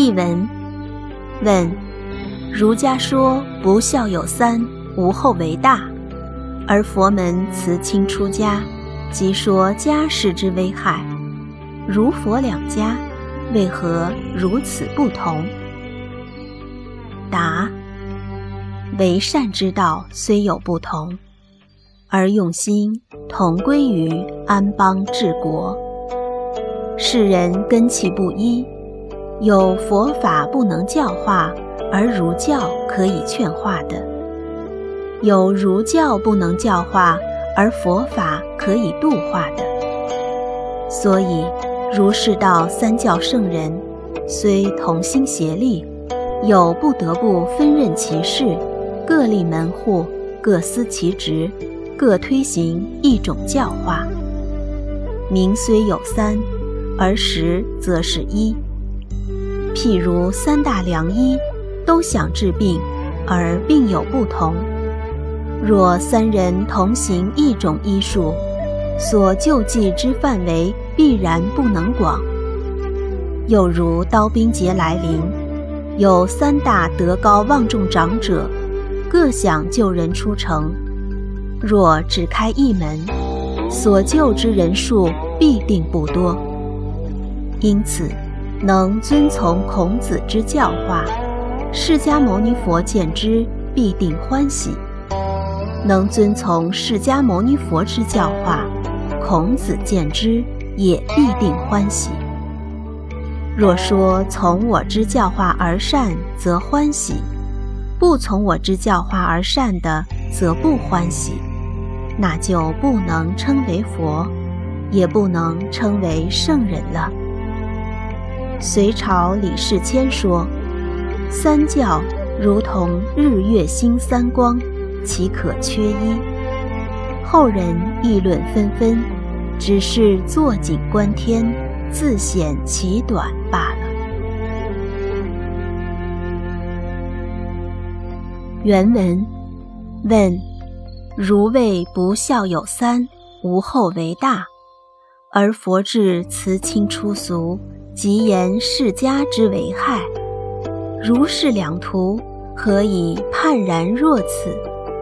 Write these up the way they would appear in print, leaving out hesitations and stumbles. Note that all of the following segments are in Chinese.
译文：问，儒家说不孝有三，无后为大，而佛门辞亲出家，即说家事之危害。儒佛两家为何如此不同？答：为善之道虽有不同，而用心同归于安邦治国。世人根器不一，有佛法不能教化而儒教可以劝化的，有儒教不能教化而佛法可以度化的。所以儒释道三教圣人虽同心协力，有不得不分任其事，各立门户，各司其职，各推行一种教化。名虽有三，而实则是一。譬如三大良医都想治病，而病有不同。若三人同行一种医术，所救济之范围必然不能广。又如刀兵劫来临，有三大德高望重长者，各想救人出城，若只开一门，所救之人数必定不多。因此能遵从孔子之教化，释迦牟尼佛见之必定欢喜；能遵从释迦牟尼佛之教化，孔子见之也必定欢喜。若说从我之教化而善，则欢喜；不从我之教化而善的，则不欢喜，那就不能称为佛，也不能称为圣人了。隋朝李世谦说：三教如同日月星三光，岂可缺一？后人议论纷纷，只是坐井观天，自显其短罢了。原文：问，儒谓不孝有三，无后为大，而佛治辞亲出俗，即言世家之为害。儒释两途，何以判然若此？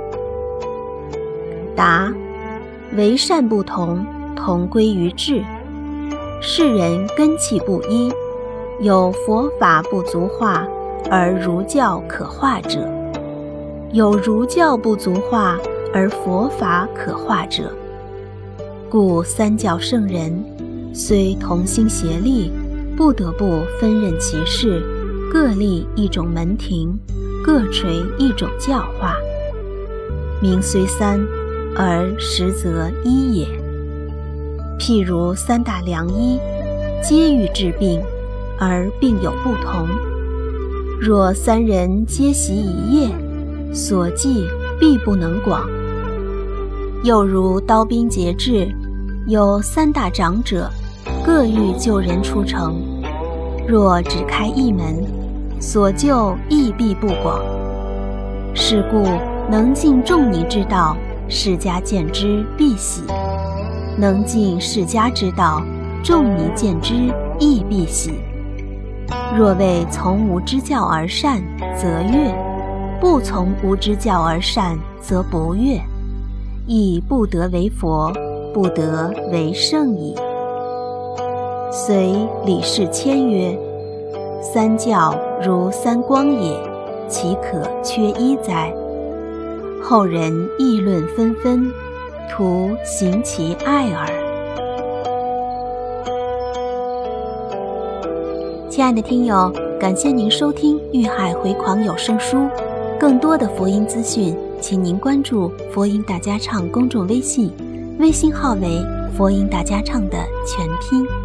答：为善不同，同归于治。世人根器不一，有佛法不足化而儒教可化者，有儒教不足化而佛法可化者。故三教圣人虽同心协力，不得不分任其事，各立一种门庭，各垂一种教化。名虽三，而实则一也。譬如三大良医，皆欲治病，而病有不同。若三人皆习一业，所济必不能广。又如刀兵劫至，有三大长者，各欲救人出城，若只开一门，所救亦必不广。是故能尽仲尼之道，世家见之必喜；能尽世家之道，仲尼见之亦必喜。若为从吾之教而善，则悦；不从吾之教而善，则不悦，亦不得为佛，不得为圣矣。遂李世谦曰：三教如三光也，岂可缺一哉？后人议论纷纷，徒行其爱耳。亲爱的听友，感谢您收听玉海回狂有声书，更多的佛音资讯，请您关注佛音大家唱公众微信，微信号为佛音大家唱的全拼。